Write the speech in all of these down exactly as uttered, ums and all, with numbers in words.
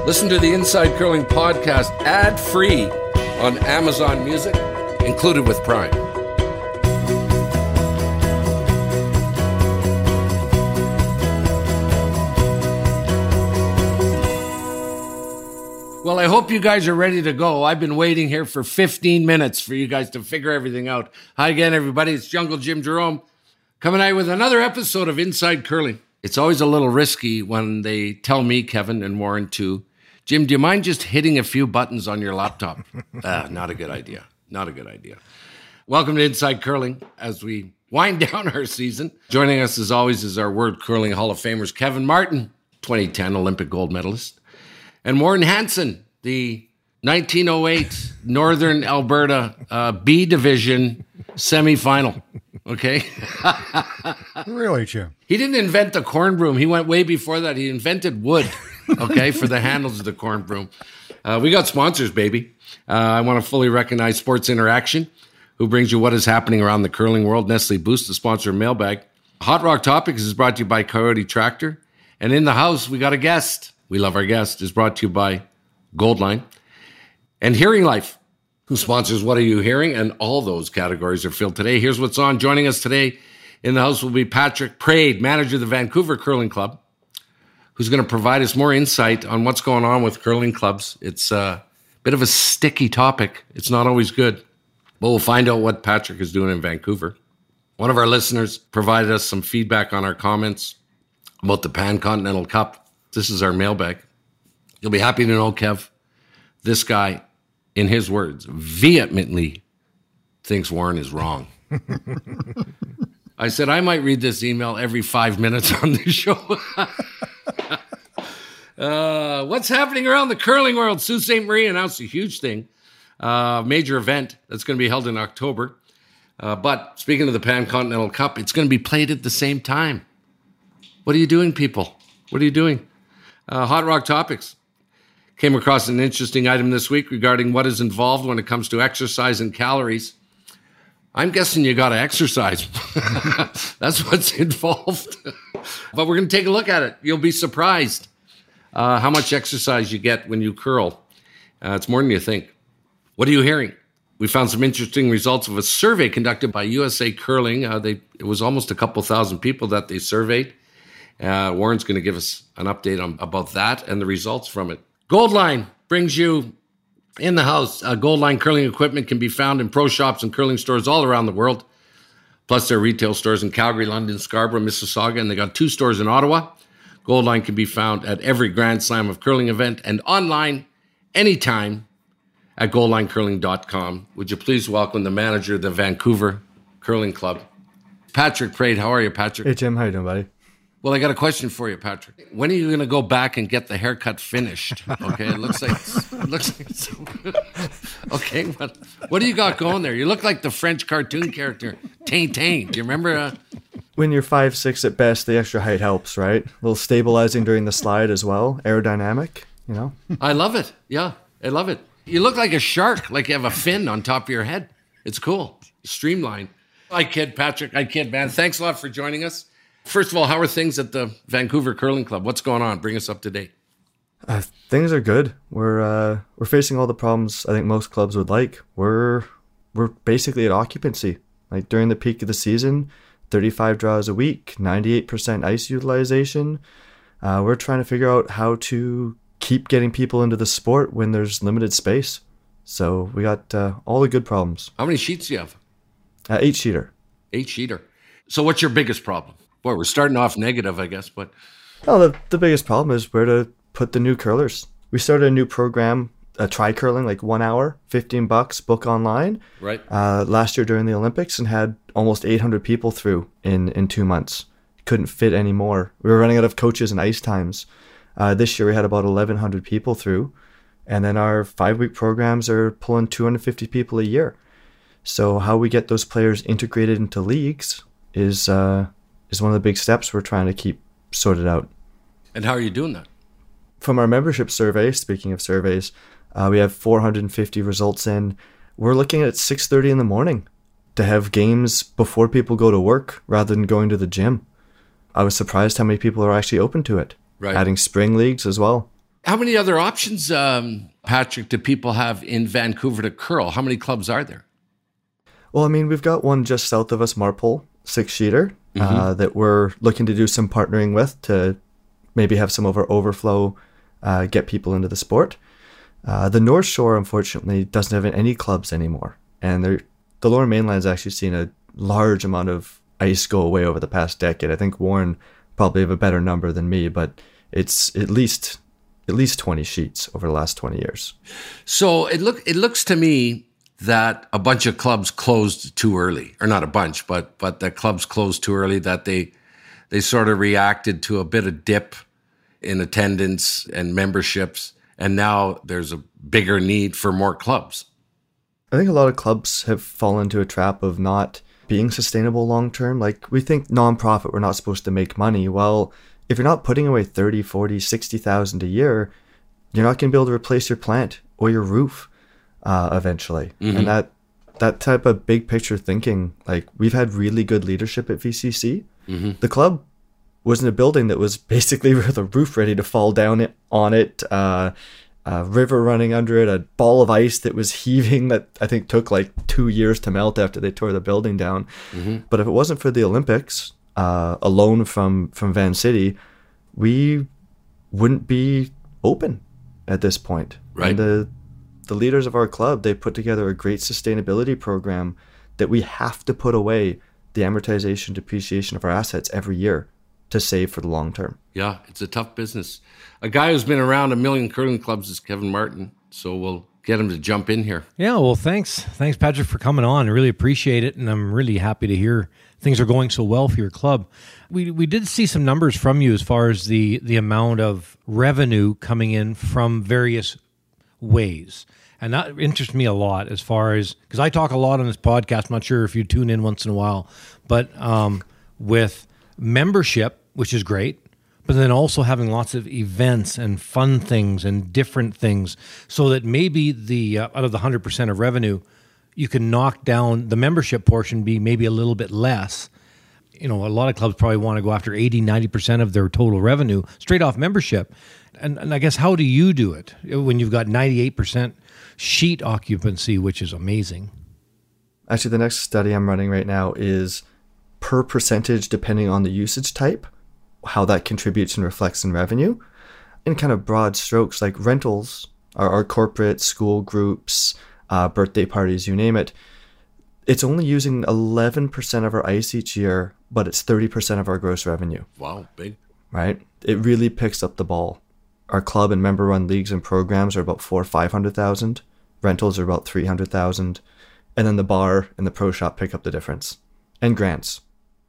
Listen to the Inside Curling podcast ad-free on Amazon Music, included with Prime. Well, I hope you guys are ready to go. I've been waiting here for fifteen minutes for you guys to figure everything out. Hi again, everybody. It's Jungle Jim Jerome coming at you with another episode of Inside Curling. It's always a little risky when they tell me, Kevin and Warren, too, Jim, do you mind just hitting a few buttons on your laptop? ah, not a good idea. Not a good idea. Welcome to Inside Curling as we wind down our season. Joining us, as always, is our World Curling Hall of Famers, Kevin Martin, twenty ten Olympic gold medalist, and Warren Hansen, the nineteen oh eight Northern Alberta uh, B Division semifinal. Okay? Really, Jim? He didn't invent the corn broom. He went way before that. He invented wood, okay, for the handles of the corn broom. Uh, we got sponsors, baby. Uh, I want to fully recognize Sports Interaction, who brings you what is happening around the curling world. Nestle Boost, the sponsor of Mailbag. Hot Rock Topics is brought to you by Coyote Tractor. And in the house, we got a guest. We love our guest. Is brought to you by Goldline. And Hearing Life, who sponsors What Are You Hearing? And all those categories are filled today. Here's what's on. Joining us today in the house will be Patrick Prade, manager of the Vancouver Curling Club, who's going to provide us more insight on what's going on with curling clubs. It's a bit of a sticky topic. It's not always good. But we'll find out what Patrick is doing in Vancouver. One of our listeners provided us some feedback on our comments about the Pan-Continental Cup. This is our mailbag. You'll be happy to know, Kev, this guy, in his words, vehemently thinks Warren is wrong. I said I might read this email every five minutes on the show. uh, what's happening around the curling world? Sault Ste. Marie announced a huge thing, uh, major event that's going to be held in October. Uh, but speaking of the Pan-Continental Cup, it's going to be played at the same time. What are you doing, people? What are you doing? Uh, Hot Rock Topics came across an interesting item this week regarding what is involved when it comes to exercise and calories. I'm guessing you got to exercise. That's what's involved. But we're going to take a look at it. You'll be surprised uh, how much exercise you get when you curl. Uh, it's more than you think. What are you hearing? We found some interesting results of a survey conducted by U S A Curling. Uh, they, it was almost a couple thousand people that they surveyed. Uh, Warren's going to give us an update on about that and the results from it. Goldline brings you in the house. Uh, Goldline curling equipment can be found in pro shops and curling stores all around the world. Plus, there are retail stores in Calgary, London, Scarborough, Mississauga, and they got two stores in Ottawa. Goldline can be found at every Grand Slam of curling event and online anytime at goldline curling dot com. Would you please welcome the manager of the Vancouver Curling Club, Patrick Prade. How are you, Patrick? Hey, Jim. How you doing, buddy? Well, I got a question for you, Patrick. When are you going to go back and get the haircut finished? Okay, it looks like it's, it looks like it's so good. Okay, what what do you got going there? You look like the French cartoon character Tintin. Do you remember? Uh... When you're five six at best, the extra height helps, right? A little stabilizing during the slide as well, aerodynamic. You know. I love it. Yeah, I love it. You look like a shark, like you have a fin on top of your head. It's cool, streamlined. I kid, Patrick. I kid, man. Thanks a lot for joining us. First of all, how are things at the Vancouver Curling Club? What's going on? Bring us up to date. Uh, things are good. We're uh, we're facing all the problems I think most clubs would like. We're we're basically at occupancy. Like during the peak of the season, thirty-five draws a week, ninety-eight percent ice utilization. Uh, we're trying to figure out how to keep getting people into the sport when there's limited space. So we got uh, all the good problems. How many sheets do you have? Uh, eight sheeter. Eight sheeter. So what's your biggest problem? Boy, we're starting off negative, I guess, but... Oh, the, the biggest problem is where to put the new curlers. We started a new program, uh, Try Curling, like one hour, fifteen bucks, book online. Right. Uh, last year during the Olympics and had almost eight hundred people through in, in two months. Couldn't fit anymore. We were running out of coaches and ice times. Uh, this year we had about eleven hundred people through. And then our five-week programs are pulling two hundred fifty people a year. So how we get those players integrated into leagues is... Uh, is one of the big steps we're trying to keep sorted out. And how are you doing that? From our membership survey, speaking of surveys, uh, we have four hundred fifty results in. We're looking at six thirty in the morning to have games before people go to work rather than going to the gym. I was surprised how many people are actually open to it. Right. Adding spring leagues as well. How many other options, um, Patrick, do people have in Vancouver to curl? How many clubs are there? Well, I mean, we've got one just south of us, Marpole, six-sheeter, mm-hmm. uh, that we're looking to do some partnering with to maybe have some of our overflow uh, get people into the sport. Uh, the North Shore, unfortunately, doesn't have any clubs anymore. And the Lower Mainland's actually seen a large amount of ice go away over the past decade. I think Warren probably have a better number than me, but it's at least at least twenty sheets over the last twenty years. So it look it looks to me that a bunch of clubs closed too early, or not a bunch, but but that clubs closed too early, that they they sort of reacted to a bit of dip in attendance and memberships, and now there's a bigger need for more clubs. I think a lot of clubs have fallen into a trap of not being sustainable long term. Like, we think nonprofit, we're not supposed to make money. Well, if you're not putting away thirty, forty, sixty thousand a year, you're not going to be able to replace your plant or your roof uh, eventually. Mm-hmm. And that that type of big picture thinking, like, we've had really good leadership at V C C. Mm-hmm. The club was in a building that was basically with a roof ready to fall down it, on it, uh, a river running under it, a ball of ice that was heaving that I think took like two years to melt after they tore the building down. Mm-hmm. But if it wasn't for the Olympics, uh, a loan from, from Van City, we wouldn't be open at this point. Right. And the, the leaders of our club, they put together a great sustainability program that we have to put away the amortization depreciation of our assets every year to save for the long term. Yeah, it's a tough business. A guy who's been around a million curling clubs is Kevin Martin, so we'll get him to jump in here. Yeah, well, thanks. Thanks, Patrick, for coming on. I really appreciate it, and I'm really happy to hear things are going so well for your club. We we did see some numbers from you as far as the, the amount of revenue coming in from various ways. And that interests me a lot as far as, because I talk a lot on this podcast, I'm not sure if you tune in once in a while, but um, with membership, which is great, but then also having lots of events and fun things and different things, so that maybe the uh, out of the one hundred percent of revenue, you can knock down the membership portion, be maybe a little bit less. You know, a lot of clubs probably want to go after eighty, ninety percent of their total revenue straight off membership. And, and I guess, how do you do it when you've got ninety-eight percent sheet occupancy, which is amazing? Actually, the next study I'm running right now is per percentage depending on the usage type, how that contributes and reflects in revenue. In kind of broad strokes, like rentals, our, our corporate, school groups, uh, birthday parties, you name it, it's only using eleven percent of our ice each year, but it's thirty percent of our gross revenue. Wow, big. Right? It really picks up the ball. Our club and member-run leagues and programs are about four or five hundred thousand. Rentals are about three hundred thousand, and then the bar and the pro shop pick up the difference, and grants.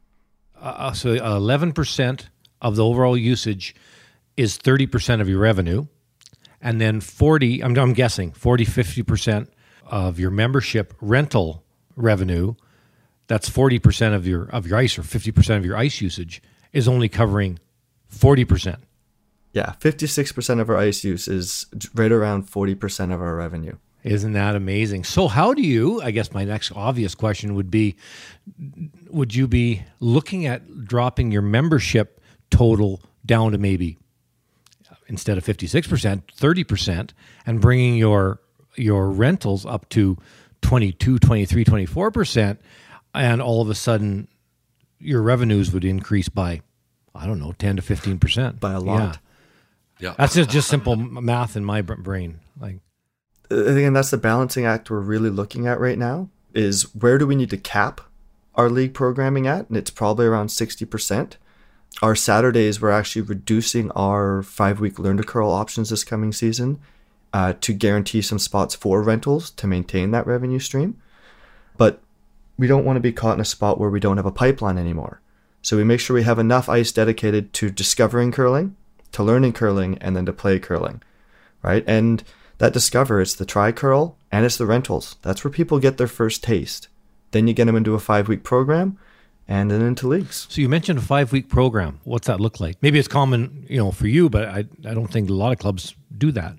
Uh, so eleven percent of the overall usage is thirty percent of your revenue, and then forty, I'm, I'm guessing, forty, fifty percent of your membership rental revenue, that's forty percent of your of your ice, or fifty percent of your ice usage, is only covering forty percent. Yeah, fifty-six percent of our ice use is right around forty percent of our revenue. Isn't that amazing? So how do you, I guess my next obvious question would be, would you be looking at dropping your membership total down to maybe, instead of fifty-six percent, thirty percent, and bringing your your rentals up to twenty-two, twenty-three, twenty-four percent, and all of a sudden your revenues would increase by, I don't know, ten to fifteen percent. By a lot. Yeah. yeah. That's just, just simple math in my brain. Like, Again, that's the balancing act we're really looking at right now, is where do we need to cap our league programming at? And it's probably around sixty percent. Our Saturdays, we're actually reducing our five-week Learn to Curl options this coming season uh, to guarantee some spots for rentals to maintain that revenue stream. But we don't want to be caught in a spot where we don't have a pipeline anymore. So we make sure we have enough ice dedicated to discovering curling, to learning curling, and then to play curling, right? And that Discover, it's the try curl and it's the rentals. That's where people get their first taste. Then you get them into a five-week program and then into leagues. So you mentioned a five-week program. What's that look like? Maybe it's common, you know, for you, but I I don't think a lot of clubs do that.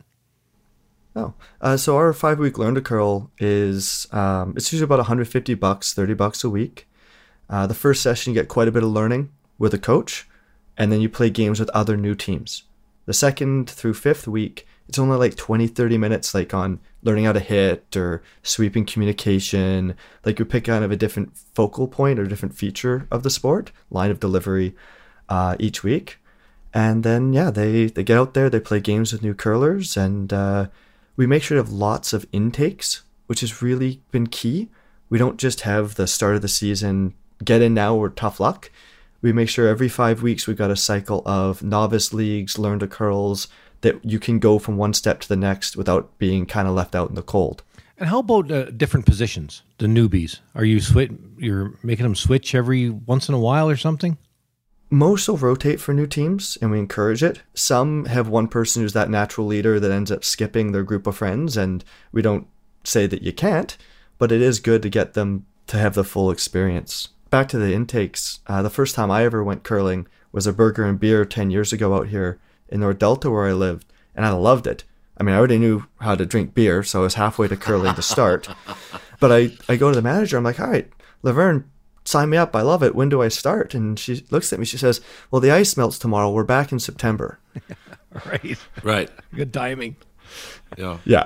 Oh, uh, so our five-week Learn to Curl is, um, it's usually about one hundred fifty bucks, thirty bucks a week. Uh, the first session, you get quite a bit of learning with a coach, and then you play games with other new teams. The second through fifth week, it's only like twenty, thirty minutes, like on learning how to hit or sweeping communication. Like we pick kind of a different focal point or different feature of the sport, line of delivery uh, each week. And then, yeah, they, they get out there, they play games with new curlers, and uh, we make sure to have lots of intakes, which has really been key. We don't just have the start of the season, get in now or tough luck. We make sure every five weeks we've got a cycle of novice leagues, learn to curls, that you can go from one step to the next without being kind of left out in the cold. And how about uh, different positions, the newbies? Are you switch? You're making them switch every once in a while or something? Most will rotate for new teams, and we encourage it. Some have one person who's that natural leader that ends up skipping their group of friends, and we don't say that you can't, but it is good to get them to have the full experience. Back to the intakes, uh, the first time I ever went curling was a burger and beer ten years ago out here in North Delta where I lived, and I loved it. I mean, I already knew how to drink beer, so I was halfway to curling to start. But I, I go to the manager, I'm like, all right, Laverne, sign me up. I love it. When do I start? And she looks at me. She says, well, the ice melts tomorrow. We're back in September. Right. Right. Good timing. Yeah. Yeah.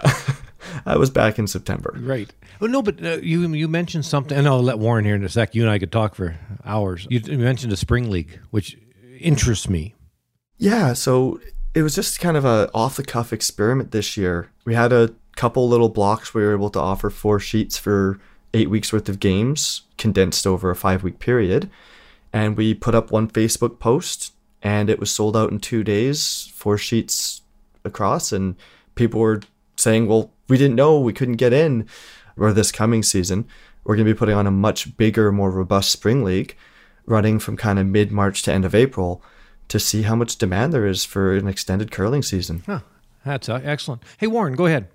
I was back in September. Right. Well, no, but uh, you you mentioned something, and I'll let Warren here in a sec. You and I could talk for hours. You, you mentioned a spring league, which interests me. Yeah. So it was just kind of a off-the-cuff experiment this year. We had a couple little blocks where we were able to offer four sheets for eight weeks worth of games condensed over a five week period. And we put up one Facebook post and it was sold out in two days, four sheets across. And people were saying, well, we didn't know, we couldn't get in. Or this coming season, we're going to be putting on a much bigger, more robust spring league running from kind of mid-March to end of April to see how much demand there is for an extended curling season. Huh. That's uh, excellent. Hey, Warren, go ahead.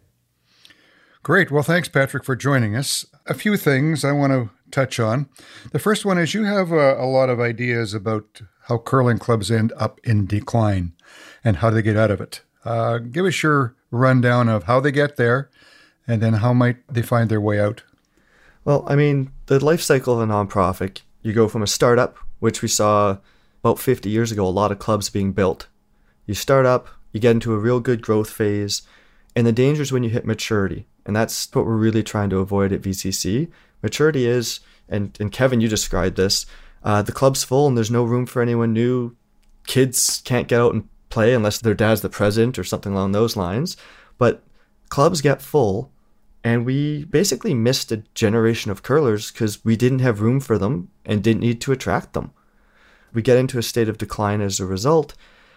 Great. Well, thanks, Patrick, for joining us. A few things I want to touch on. The first one is you have a, a lot of ideas about how curling clubs end up in decline and how they get out of it. Uh, give us your rundown of how they get there and then how might they find their way out. Well, I mean, the life cycle of a nonprofit, you go from a startup, which we saw about fifty years ago, a lot of clubs being built. You start up, you get into a real good growth phase, and the danger is when you hit maturity. And that's what we're really trying to avoid at V C C. Maturity is, and, and Kevin, you described this, uh, the club's full and there's no room for anyone new. Kids can't get out and play unless their dad's the president or something along those lines. But clubs get full, and we basically missed a generation of curlers because we didn't have room for them and didn't need to attract them. We get into a state of decline as a result,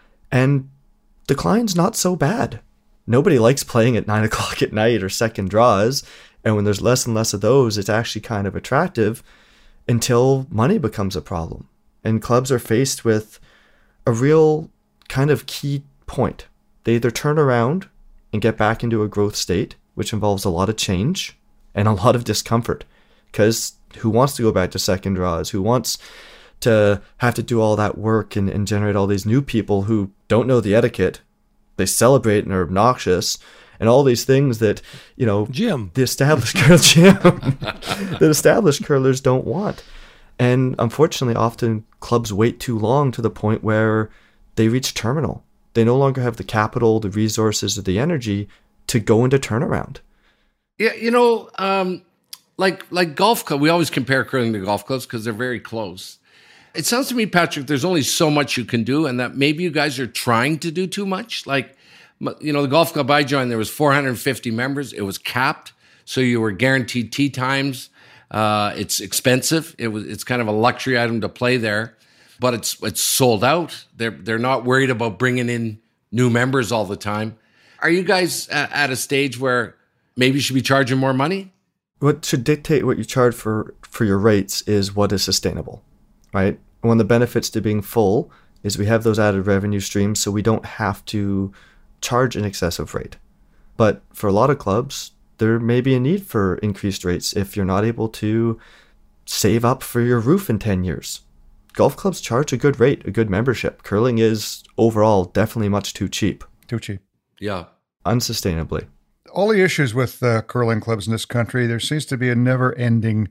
and decline's not so bad. Nobody likes playing at nine o'clock at night or second draws, and when there's less and less of those, it's actually kind of attractive until money becomes a problem. And clubs are faced with a real kind of key point. They either turn around and get back into a growth state, which involves a lot of change and a lot of discomfort, because who wants to go back to second draws? Who wants to have to do all that work and, and generate all these new people who don't know the etiquette? They celebrate and are obnoxious and all these things that, you know, Jim. the established curl Jim, that established curlers don't want. And unfortunately, often clubs wait too long to the point where they reach terminal. They no longer have the capital, the resources, or the energy to go into turnaround. Yeah, you know, um, like like golf club, we always compare curling to golf clubs because they're very close. It sounds to me, Patrick, there's only so much you can do, and that maybe you guys are trying to do too much. Like, you know, the golf club I joined, there was four hundred fifty members. It was capped, so you were guaranteed tee times. Uh, it's expensive. It was it's kind of a luxury item to play there, but it's it's sold out. They're they're not worried about bringing in new members all the time. Are you guys at a stage where maybe you should be charging more money? What should dictate what you charge for, for your rates is what is sustainable, right? One of the benefits to being full is we have those added revenue streams, so we don't have to charge an excessive rate. But for a lot of clubs, there may be a need for increased rates if you're not able to save up for your roof in ten years. Golf clubs charge a good rate, a good membership. Curling is overall definitely much too cheap. Too cheap. Yeah. Unsustainably. All the issues with uh, curling clubs in this country, there seems to be a never-ending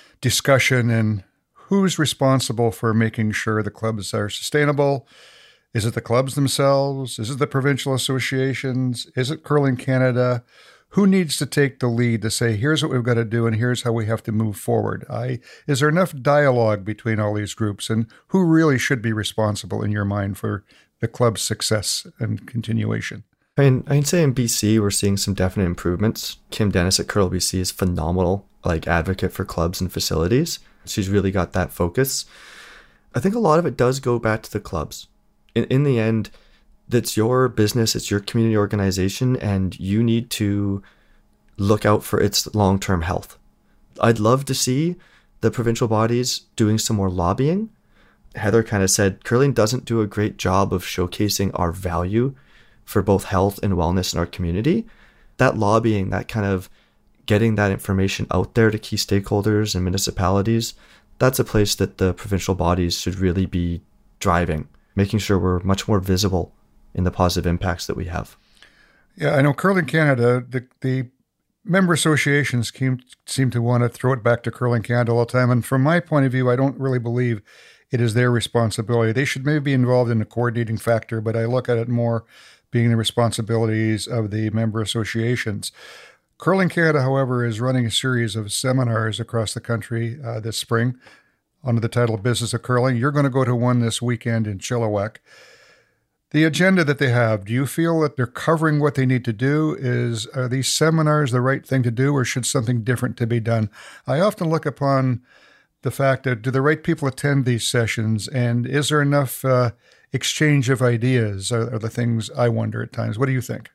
discussion in who's responsible for making sure the clubs are sustainable. Is it the clubs themselves? Is it the provincial associations? Is it Curling Canada? Who needs to take the lead to say, here's what we've got to do and here's how we have to move forward? I, is there enough dialogue between all these groups, and who really should be responsible in your mind for the club's success and continuation? I mean, I can say in B C, we're seeing some definite improvements. Kim Dennis at Curl B C is phenomenal, like advocate for clubs and facilities. She's really got that focus. I think a lot of it does go back to the clubs. In, in the end, that's your business, it's your community organization, and you need to look out for its long-term health. I'd love to see the provincial bodies doing some more lobbying. Heather kind of said, curling doesn't do a great job of showcasing our value for both health and wellness in our community. That lobbying, that kind of getting that information out there to key stakeholders and municipalities, that's a place that the provincial bodies should really be driving, making sure we're much more visible in the positive impacts that we have. Yeah, I know Curling Canada, the, the member associations seem, seem to want to throw it back to Curling Canada all the time. And from my point of view, I don't really believe it is their responsibility. They should maybe be involved in the coordinating factor, but I look at it more being the responsibilities of the member associations. Curling Canada, however, is running a series of seminars across the country uh, this spring under the title Business of Curling. You're going to go to one this weekend in Chilliwack. The agenda that they have, do you feel that they're covering what they need to do? Is Are these seminars the right thing to do, or should something different to be done? I often look upon the fact that, do the right people attend these sessions, and is there enough uh, exchange of ideas are, are the things I wonder at times. What do you think?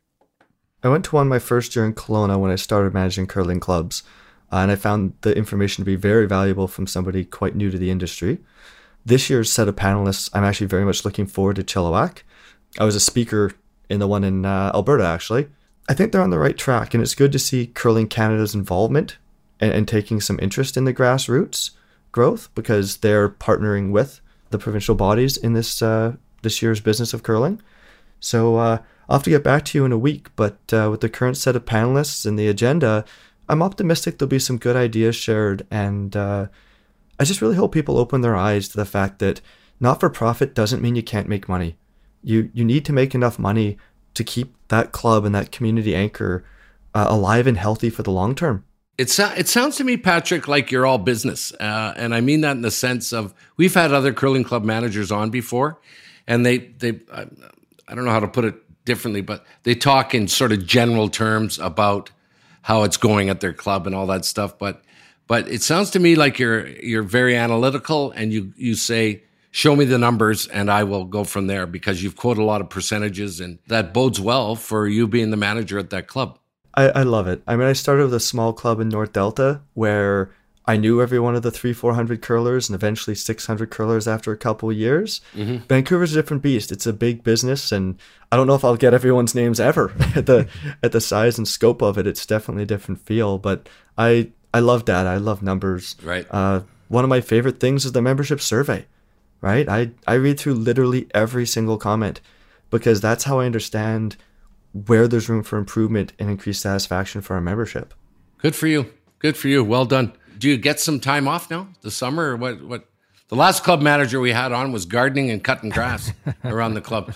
I went to one my first year in Kelowna when I started managing curling clubs, uh, and I found the information to be very valuable from somebody quite new to the industry. This year's set of panelists, I'm actually very much looking forward to Chilliwack. I was a speaker in the one in uh, Alberta, actually. I think they're on the right track, and it's good to see Curling Canada's involvement and, and taking some interest in the grassroots growth, because they're partnering with the provincial bodies in this uh, this year's Business of Curling. So uh, I'll have to get back to you in a week, but uh, with the current set of panelists and the agenda, I'm optimistic there'll be some good ideas shared, and uh, I just really hope people open their eyes to the fact that not-for-profit doesn't mean you can't make money. You you need to make enough money to keep that club and that community anchor uh, alive and healthy for the long term. It, so, it sounds to me, Patrick, like you're all business. Uh, and I mean that in the sense of, we've had other curling club managers on before, and they, they I, I don't know how to put it differently, but they talk in sort of general terms about how it's going at their club and all that stuff. But but it sounds to me like you're you're very analytical, and you you say, show me the numbers and I will go from there, because you've quoted a lot of percentages, and that bodes well for you being the manager at that club. I, I love it. I mean, I started with a small club in North Delta where I knew every one of the three, four hundred curlers, and eventually six hundred curlers after a couple of years. Mm-hmm. Vancouver's a different beast. It's a big business, and I don't know if I'll get everyone's names ever at the at the size and scope of it. It's definitely a different feel, but I I love data. I love numbers. Right. Uh, one of my favorite things is the membership survey. Right. I I read through literally every single comment, because that's how I understand where there's room for improvement and increased satisfaction for our membership. Good for you. Good for you. Well done. Do you get some time off now, the summer, or what? What? The last club manager we had on was gardening and cutting grass around the club.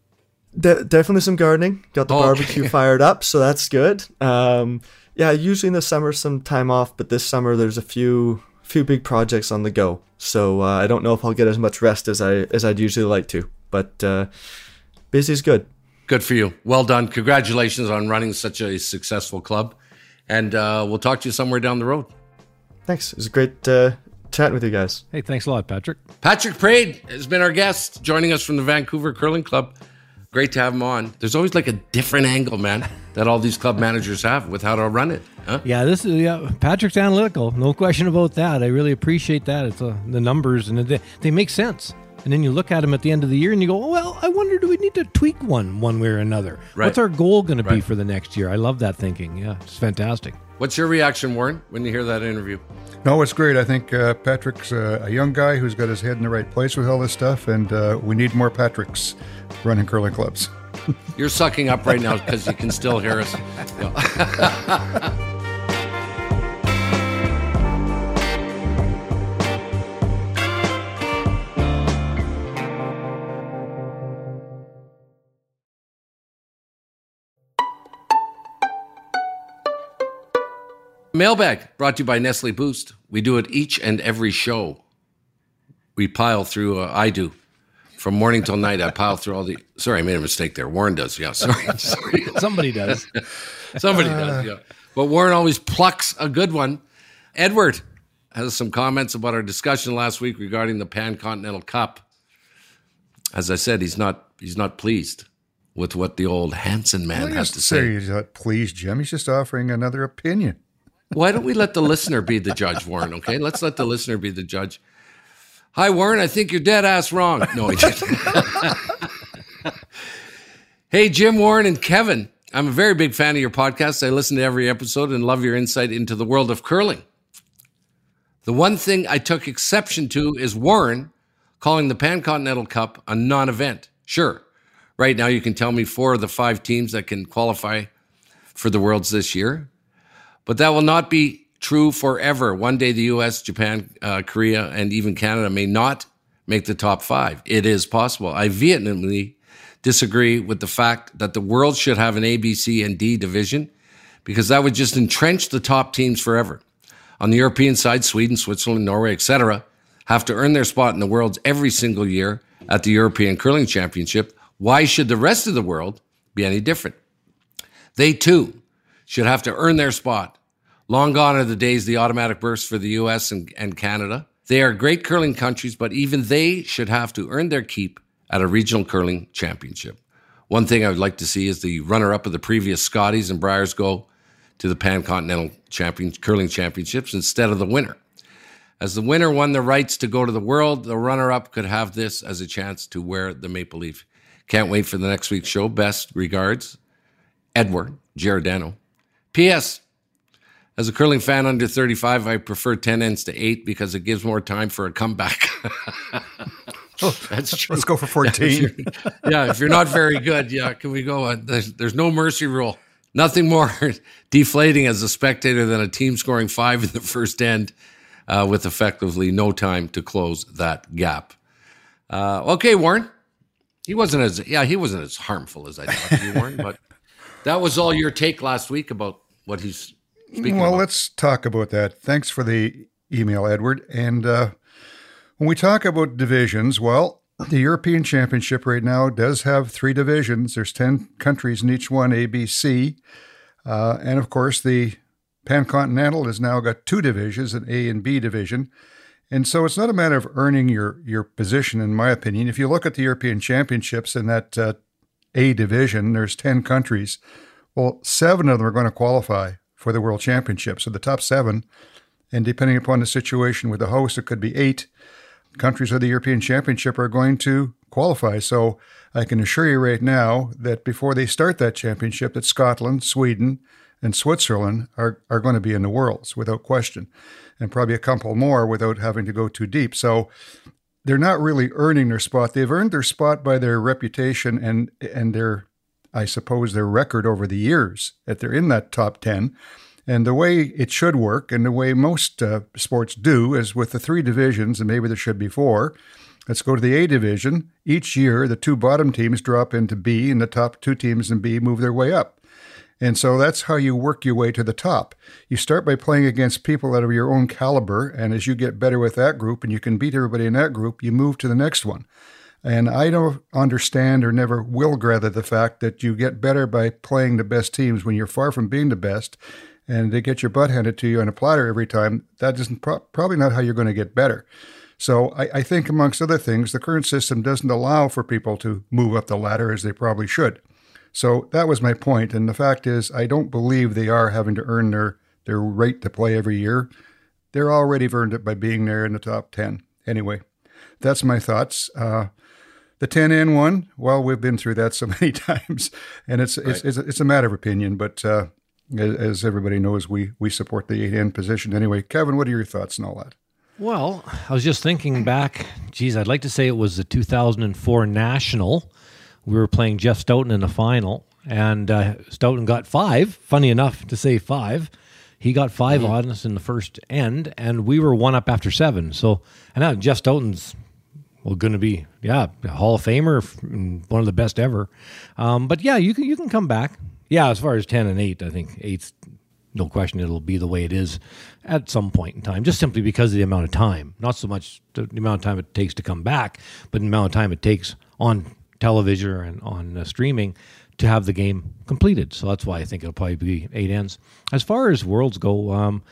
De- definitely some gardening. Got the oh, barbecue okay. fired up, so that's good. Um, yeah, usually in the summer some time off, but this summer there's a few few big projects on the go. So uh, I don't know if I'll get as much rest as I as I'd usually like to, but uh, busy's good. Good for you. Well done. Congratulations on running such a successful club, and uh, we'll talk to you somewhere down the road. Thanks. It was great uh, chatting with you guys. Hey, thanks a lot, Patrick. Patrick Prade has been our guest, joining us from the Vancouver Curling Club. Great to have him on. There's always like a different angle, man, that all these club managers have with how to run it. Huh? Yeah, this is yeah. Patrick's analytical, no question about that. I really appreciate that. It's uh, the numbers, and they, they make sense. And then you look at them at the end of the year, and you go, oh, "Well, I wonder, do we need to tweak one, one way or another? Right. What's our goal going to be right. for the next year?" I love that thinking. Yeah, it's fantastic. What's your reaction, Warren, when you hear that interview? No, it's great. I think uh, Patrick's uh, a young guy who's got his head in the right place with all this stuff, and uh, we need more Patricks running curling clubs. You're sucking up right now because you can still hear us. Yeah. Mailbag brought to you by Nestle Boost. We do it each and every show. We pile through, uh, I do. From morning till night, I pile through all the... Sorry, I made a mistake there. Warren does, yeah. Sorry. sorry. Somebody does. Somebody does, yeah. But Warren always plucks a good one. Edward has some comments about our discussion last week regarding the Pan-Continental Cup. As I said, he's not he's not pleased with what the old Hansen man well, has to say. He's not pleased, Jim. He's just offering another opinion. Why don't we let the listener be the judge, Warren, okay? Let's let the listener be the judge. Hi, Warren, I think you're dead ass wrong. No, he didn't. Hey, Jim, Warren, and Kevin. I'm a very big fan of your podcast. I listen to every episode and love your insight into the world of curling. The one thing I took exception to is Warren calling the Pan-Continental Cup a non-event. Sure, right now you can tell me four of the five teams that can qualify for the Worlds this year, but that will not be true forever. One day the U S, Japan, uh, Korea, and even Canada may not make the top five. It is possible. I vehemently disagree with the fact that the world should have an A, B, C, and D division, because that would just entrench the top teams forever. On the European side, Sweden, Switzerland, Norway, et cetera, have to earn their spot in the Worlds every single year at the European Curling Championship. Why should the rest of the world be any different? They, too, should have to earn their spot. Long gone are the days the automatic burst for the U S and, and Canada. They are great curling countries, but even they should have to earn their keep at a regional curling championship. One thing I would like to see is the runner-up of the previous Scotties and Briars go to the Pan-Continental Champion, Curling Championships instead of the winner. As the winner won the rights to go to the World, the runner-up could have this as a chance to wear the maple leaf. Can't wait for the next week's show. Best regards, Edward Giordano. P S. As a curling fan under thirty-five, I prefer ten ends to eight because it gives more time for a comeback. Oh, that's true. Let's go for fourteen. Yeah, if you're not very good, yeah, can we go? Uh, there's, there's no mercy rule. Nothing more deflating as a spectator than a team scoring five in the first end uh, with effectively no time to close that gap. Uh, okay, Warren. He wasn't as yeah, he wasn't as harmful as I thought you, Warren, but that was all your take last week about what he's speaking well, about. Let's talk about that. Thanks for the email, Edward. And uh, when we talk about divisions, well, the European Championship right now does have three divisions. There's ten countries in each one, A, B, C. Uh, and, of course, the Pan-Continental has now got two divisions, an A and B division. And so it's not a matter of earning your, your position, in my opinion. If you look at the European Championships in that uh, A division, there's ten countries. Well, seven of them are going to qualify for the World Championship. So the top seven, and depending upon the situation with the host, it could be eight countries of the European Championship are going to qualify. So I can assure you right now that before they start that championship, that Scotland, Sweden, and Switzerland are, are going to be in the Worlds without question, and probably a couple more without having to go too deep. So they're not really earning their spot. They've earned their spot by their reputation and and their, I suppose, their record over the years that they're in that top ten. And the way it should work, and the way most uh, sports do, is with the three divisions, and maybe there should be four. Let's go to the A division. Each year, the two bottom teams drop into B, and the top two teams in B move their way up. And so that's how you work your way to the top. You start by playing against people that are your own caliber, and as you get better with that group, and you can beat everybody in that group, you move to the next one. And I don't understand or never will gather the fact that you get better by playing the best teams when you're far from being the best, and they get your butt handed to you on a platter every time. That isn't pro- probably not how you're going to get better. So I, I think, amongst other things, the current system doesn't allow for people to move up the ladder as they probably should. So that was my point. And the fact is, I don't believe they are having to earn their, their right to play every year. They're already earned it by being there in the top ten. Anyway, that's my thoughts. Uh, the ten N one, well, we've been through that so many times, and it's right. it's, it's it's a matter of opinion. But uh, as everybody knows, we we support the eight N position anyway. Kevin, what are your thoughts on all that? Well, I was just thinking back. Geez, I'd like to say it was the two thousand four National. We were playing Jeff Stoughton in the final, and uh, Stoughton got five. Funny enough to say five. He got five mm-hmm. on us in the first end, and we were one up after seven. So, and now Jeff Stoughton's well going to be, yeah, a Hall of Famer, one of the best ever. Um, but yeah, you can you can come back. Yeah, as far as ten and eight, I think eight's no question it'll be the way it is at some point in time, just simply because of the amount of time, not so much the, the amount of time it takes to come back, but the amount of time it takes on television and on uh, streaming to have the game completed. So that's why I think it'll probably be eight ends. As far as worlds go, um,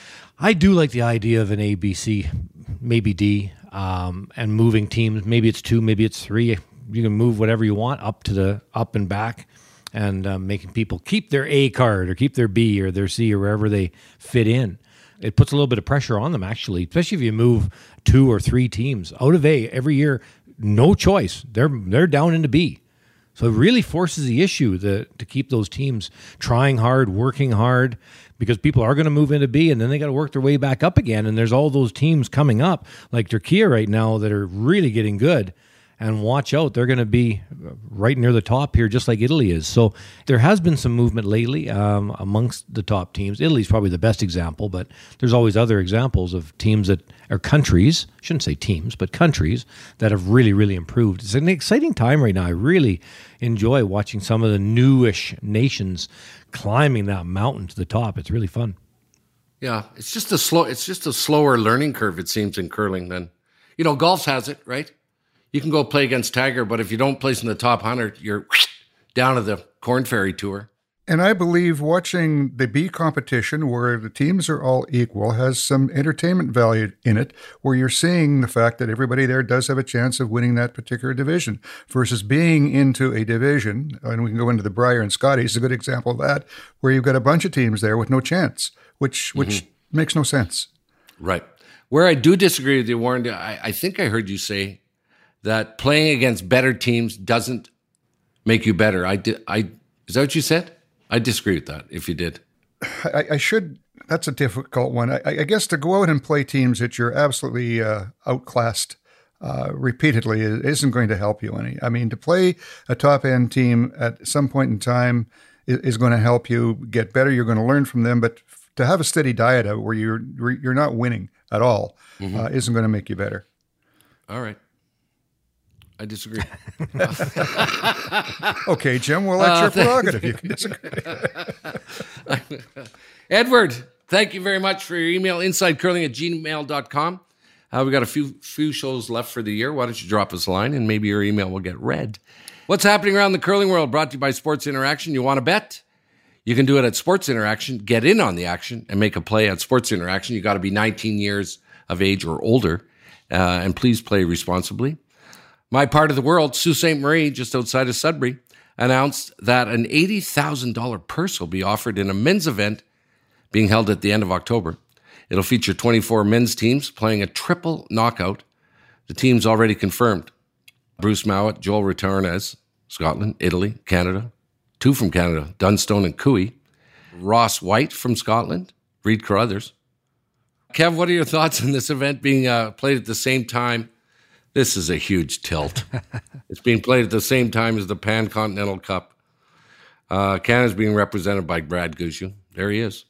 I do like the idea of an A, B, C, maybe D, um, and moving teams. Maybe it's two, maybe it's three. You can move whatever you want up to the up and back, and um, making people keep their A card or keep their B or their C or wherever they fit in. It puts a little bit of pressure on them, actually, especially if you move two or three teams out of A every year. No choice. They're they're down into B. So it really forces the issue the, to keep those teams trying hard, working hard, because people are going to move into B, and then they got to work their way back up again. And there's all those teams coming up, like Turkey right now, that are really getting good. And watch out, they're going to be right near the top here, just like Italy is. So there has been some movement lately um, amongst the top teams. Italy's probably the best example, but there's always other examples of teams that are countries, I shouldn't say teams, but countries that have really, really improved. It's an exciting time right now. I really enjoy watching some of the newish nations climbing that mountain to the top. It's really fun. Yeah, it's just a slow. It's just a slower learning curve, it seems, in curling than, you know, golf has it, right? You can go play against Tiger, but if you don't place in the top one hundred, you're down to the Corn Ferry Tour. And I believe watching the B competition, where the teams are all equal, has some entertainment value in it, where you're seeing the fact that everybody there does have a chance of winning that particular division, versus being into a division, and we can go into the Brier and Scotties, a good example of that, where you've got a bunch of teams there with no chance, which which mm-hmm. makes no sense. Right. Where I do disagree with you, Warren, I, I think I heard you say that playing against better teams doesn't make you better. I did. I is that what you said? I disagree with that. If you did, I, I should. That's a difficult one. I, I guess to go out and play teams that you're absolutely uh, outclassed uh, repeatedly isn't going to help you any. I mean, to play a top end team at some point in time is, is going to help you get better. You're going to learn from them, but to have a steady diet out where you're you're not winning at all mm-hmm. uh, isn't going to make you better. All right. I disagree. Okay, Jim, well, that's uh, your prerogative. You can disagree. Edward, thank you very much for your email, insidecurling at gmail dot com. Uh, we got a few few shows left for the year. Why don't you drop us a line, and maybe your email will get read. What's happening around the curling world, brought to you by Sports Interaction. You want to bet? You can do it at Sports Interaction. Get in on the action and make a play at Sports Interaction. You got to be nineteen years of age or older, uh, and please play responsibly. My part of the world, Sault Ste. Marie, just outside of Sudbury, announced that an eighty thousand dollars purse will be offered in a men's event being held at the end of October. It'll feature twenty-four men's teams playing a triple knockout. The team's already confirmed. Bruce Mowat, Joel Retornez, Scotland, Italy, Canada. Two from Canada, Dunstone and Cooey. Ross White from Scotland, Reid Carruthers. Kev, what are your thoughts on this event being uh, played at the same time? This is a huge tilt. It's being played at the same time as the Pan Continental Cup. Uh, Canada's being represented by Brad Gushue. There he is.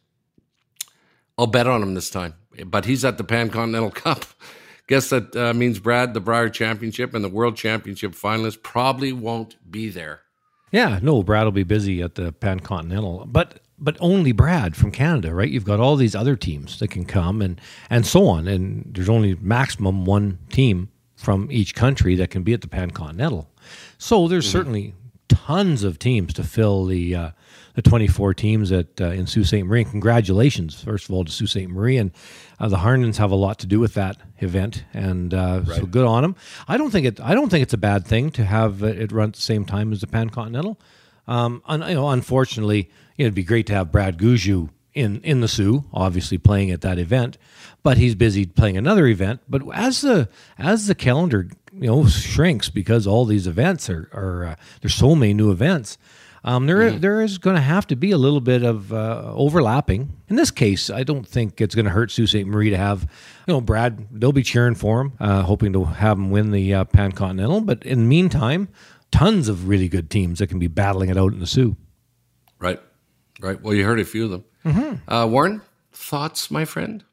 I'll bet on him this time. But he's at the Pan Continental Cup. Guess that uh, means Brad, the Brier Championship and the World Championship finalist, probably won't be there. Yeah, no, Brad will be busy at the Pan Continental. But but only Brad from Canada, right? You've got all these other teams that can come and, and so on. And there's only maximum one team from each country that can be at the Pan Continental. So there's mm-hmm. certainly tons of teams to fill the uh, the twenty-four teams at uh, in Sault Ste. Marie. And congratulations, first of all, to Sault Ste. Marie. And uh, the Harnons have a lot to do with that event, and uh, right. so good on them. I don't think it. I don't think it's a bad thing to have it run at the same time as the Pan Continental. Um, un, you know, unfortunately, you know, it'd be great to have Brad Gushue in in the Sioux, obviously playing at that event, but he's busy playing another event. But as the as the calendar you know shrinks, because all these events are are uh, there's so many new events, um, there mm-hmm. there is going to have to be a little bit of uh, overlapping. In this case, I don't think it's going to hurt Sault Ste. Marie to have you know Brad. They'll be cheering for him, uh, hoping to have him win the uh, Pan Continental. But in the meantime, tons of really good teams that can be battling it out in the Sioux. Right, right. Well, you heard a few of them. Mm-hmm. Uh, Warren, thoughts, my friend?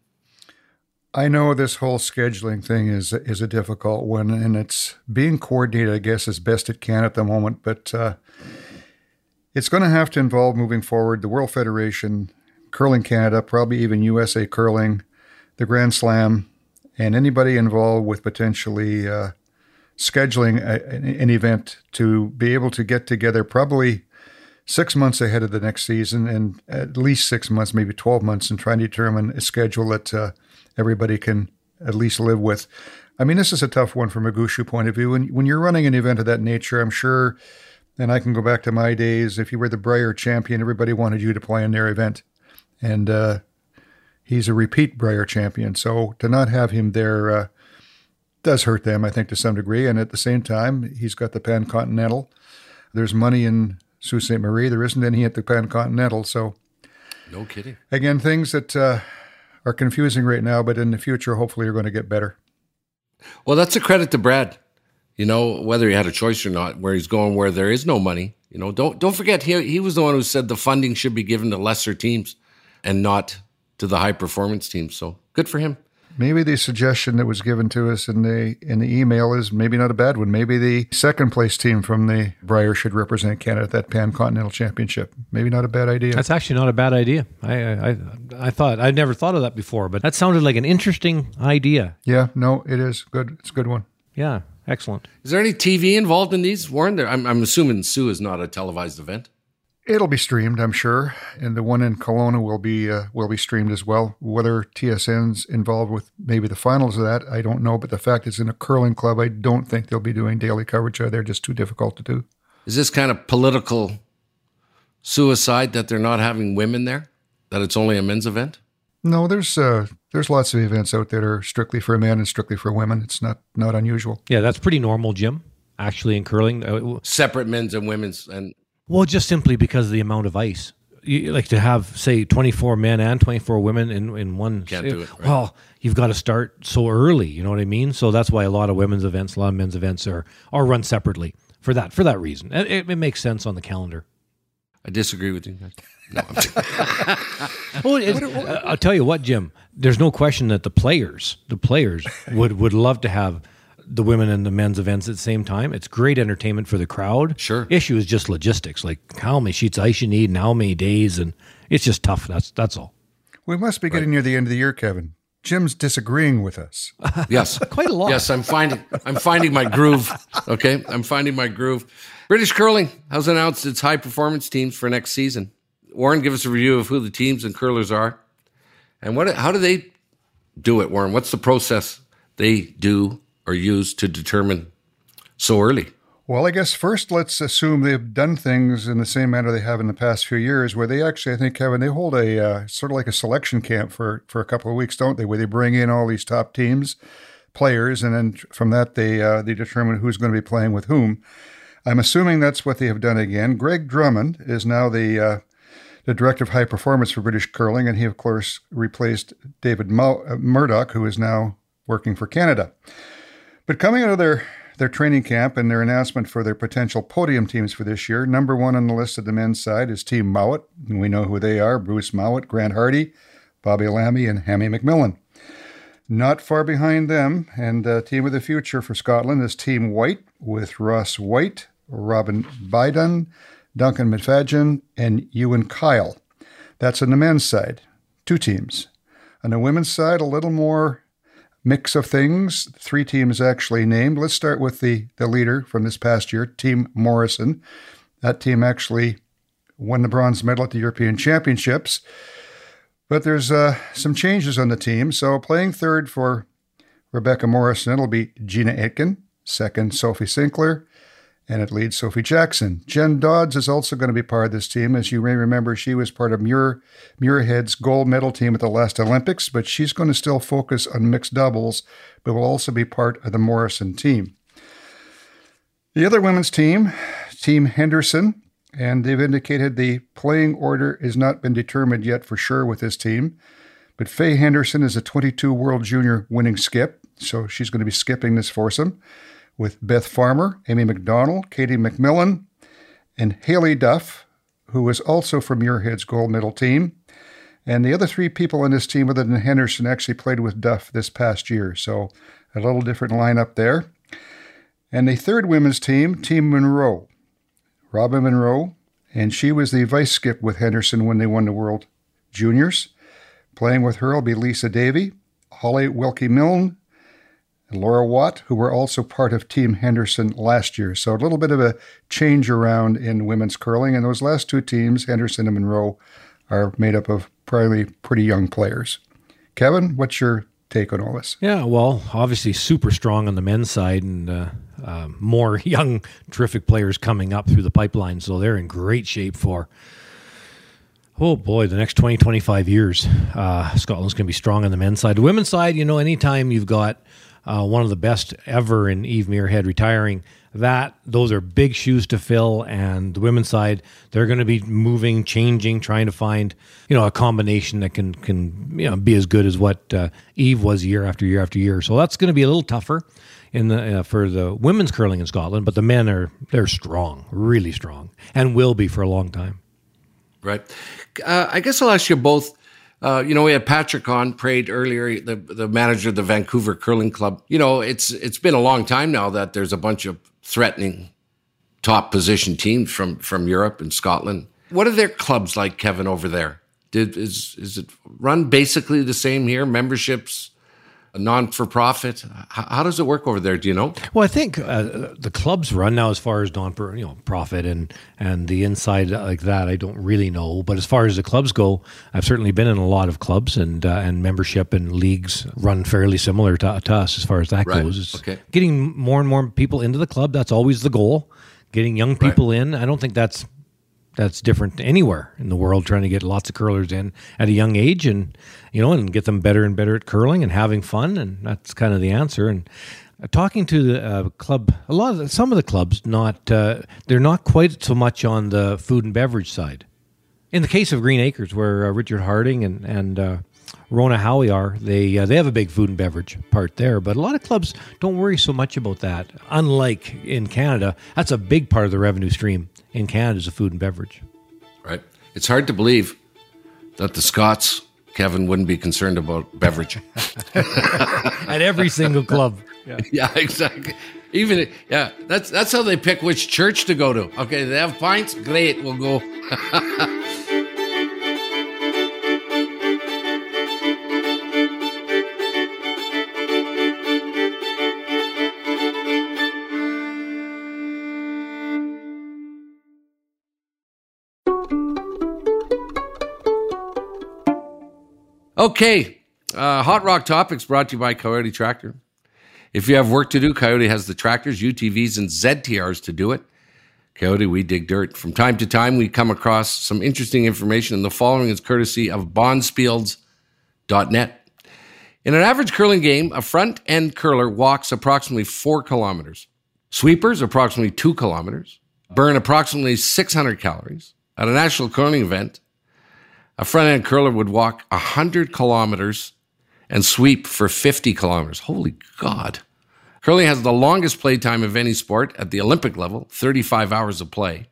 I know this whole scheduling thing is is a difficult one, and it's being coordinated, I guess, as best it can at the moment. But uh, it's going to have to involve moving forward the World Federation Curling Canada, probably even U S A Curling, the Grand Slam, and anybody involved with potentially uh, scheduling a, an event to be able to get together probably six months ahead of the next season, and at least six months, maybe twelve months, and trying to determine a schedule that uh, everybody can at least live with. I mean, this is a tough one from a Gushu point of view. When, when you're running an event of that nature, I'm sure, and I can go back to my days, if you were the Brier champion, everybody wanted you to play in their event. And uh, he's a repeat Brier champion. So to not have him there uh, does hurt them, I think, to some degree. And at the same time, he's got the Pan-Continental. There's money in Sault Ste. Marie. There isn't any at the Pan-Continental. So, no kidding. Again, things that uh, are confusing right now, but in the future, hopefully, are going to get better. Well, that's a credit to Brad. You know, whether he had a choice or not, where he's going, where there is no money. You know, don't don't forget, he he was the one who said the funding should be given to lesser teams and not to the high performance teams. So good for him. Maybe the suggestion that was given to us in the in the email is maybe not a bad one. Maybe the second place team from the Brier should represent Canada at that Pan-Continental Championship. Maybe not a bad idea. That's actually not a bad idea. I I I thought I'd never thought of that before, but that sounded like an interesting idea. Yeah, no, it is good. It's a good one. Yeah, excellent. Is there any T V involved in these, Warren? There, I'm I'm assuming Sioux is not a televised event. It'll be streamed, I'm sure, and the one in Kelowna will be uh, will be streamed as well. Whether T S N's involved with maybe the finals of that, I don't know. But the fact it's in a curling club, I don't think they'll be doing daily coverage. They're just too difficult to do. Is this kind of political suicide that they're not having women there? That it's only a men's event? No, there's uh, there's lots of events out there that are strictly for men and strictly for women. It's not not unusual. Yeah, that's pretty normal, Jim. Actually, in curling, separate men's and women's and. Well, just simply because of the amount of ice. You like to have, say, twenty-four men and twenty-four women in, in one. Can't do it. Right? Well, you've got to start so early. You know what I mean? So that's why a lot of women's events, a lot of men's events are are run separately for that for that reason. It, it makes sense on the calendar. I disagree with you. No, I'm well, it, I'll tell you what, Jim. There's no question that the players, the players would would love to have the women and the men's events at the same time. It's great entertainment for the crowd. Sure. Issue is just logistics, like how many sheets of ice you need and how many days, and it's just tough. That's that's all. We must be getting right. near the end of the year, Kevin. Jim's disagreeing with us. Yes. Quite a lot. Yes, I'm finding I'm finding my groove. Okay? I'm finding my groove. British Curling has announced its high performance teams for next season. Warren, give us a review of who the teams and curlers are. And what how do they do it, Warren? What's the process they do or used to determine so early? Well, I guess first let's assume they've done things in the same manner they have in the past few years, where they actually, I think, Kevin, they hold a uh, sort of like a selection camp for, for a couple of weeks, don't they? Where they bring in all these top teams, players, and then from that they uh, they determine who's going to be playing with whom. I'm assuming that's what they have done again. Greg Drummond is now the uh, the director of high performance for British Curling, and he, of course, replaced David Mo- uh, Murdoch, who is now working for Canada. But coming out of their, their training camp and their announcement for their potential podium teams for this year, number one on the list of the men's side is Team Mowat. And we know who they are: Bruce Mowat, Grant Hardy, Bobby Lammy, and Hammy McMillan. Not far behind them, and uh, team of the future for Scotland is Team White with Ross White, Robin Biden, Duncan McFadgen, and Ewan Kyle. That's on the men's side, two teams. On the women's side, a little more mix of things. Three teams actually named. Let's start with the, the leader from this past year, Team Morrison. That team actually won the bronze medal at the European Championships. But there's uh, some changes on the team. So playing third for Rebecca Morrison, it'll be Gina Aitken. Second, Sophie Sinclair. And it leads Sophie Jackson. Jen Dodds is also going to be part of this team. As you may remember, she was part of Muir, Muirhead's gold medal team at the last Olympics, but she's going to still focus on mixed doubles, but will also be part of the Morrison team. The other women's team, Team Henderson, and they've indicated the playing order has not been determined yet for sure with this team, but Faye Henderson is a twenty-two World Junior winning skip, so she's going to be skipping this foursome, with Beth Farmer, Amy McDonald, Katie McMillan, and Haley Duff, who is also from Muirhead's gold medal team. And the other three people on this team, other than Henderson, actually played with Duff this past year, so a little different lineup there. And the third women's team, Team Monroe, Robin Monroe, and she was the vice skip with Henderson when they won the World juniors. Playing with her will be Lisa Davey, Holly Wilkie-Milne, and Laura Watt, who were also part of Team Henderson last year. So a little bit of a change around in women's curling. And those last two teams, Henderson and Monroe, are made up of probably pretty young players. Kevin, what's your take on all this? Yeah, well, obviously super strong on the men's side, and uh, uh, more young, terrific players coming up through the pipeline. So they're in great shape for, oh boy, the next twenty, twenty-five years. Uh, Scotland's going to be strong on the men's side. The women's side, you know, anytime you've got uh, one of the best ever in Eve Muirhead retiring, that those are big shoes to fill. And the women's side, they're going to be moving, changing, trying to find, you know, a combination that can can you know be as good as what uh, Eve was year after year after year. So that's going to be a little tougher in the uh, for the women's curling in Scotland. But the men are they're strong, really strong, and will be for a long time. Right. Uh, I guess I'll ask you both. Uh, you know, we had Patrick on, prayed earlier, the the manager of the Vancouver Curling Club. You know, it's it's been a long time now that there's a bunch of threatening top position teams from, from Europe and Scotland. What are their clubs like, Kevin, over there? Did, is is it run basically the same here? Memberships, non-for-profit? How, how does it work over there? Do you know? Well, I think uh, the clubs run now as far as non you know profit and and the inside like that. I don't really know, but as far as the clubs go, I've certainly been in a lot of clubs, and uh, and membership and leagues run fairly similar to, to us as far as that right. goes. It's okay. Getting more and more people into the club. That's always the goal. Getting young people right. in. I don't think that's that's different anywhere in the world. Trying to get lots of curlers in at a young age, and you know, and get them better and better at curling and having fun, and that's kind of the answer. And uh, talking to the uh, club, a lot of the, some of the clubs, not uh, they're not quite so much on the food and beverage side. In the case of Green Acres, where uh, Richard Harding and and uh, Rona Howie are, they uh, they have a big food and beverage part there. But a lot of clubs don't worry so much about that. Unlike in Canada, that's a big part of the revenue stream in Canada is the food and beverage. Right. It's hard to believe that the Scots, Kevin, wouldn't be concerned about beverage. At every single club. Yeah. yeah, exactly. Even yeah, that's that's how they pick which church to go to. Okay, they have pints. Great, we'll go. Okay, uh, Hot Rock Topics brought to you by Coyote Tractor. If you have work to do, Coyote has the tractors, U T Vs, and Z T Rs to do it. Coyote, we dig dirt. From time to time, we come across some interesting information, and the following is courtesy of bonspiels dot net. In an average curling game, a front-end curler walks approximately four kilometers. Sweepers, approximately two kilometers, burn approximately six hundred calories. At a national curling event, a front-end curler would walk one hundred kilometers and sweep for fifty kilometers. Holy God. Curling has the longest play time of any sport at the Olympic level, thirty-five hours of play.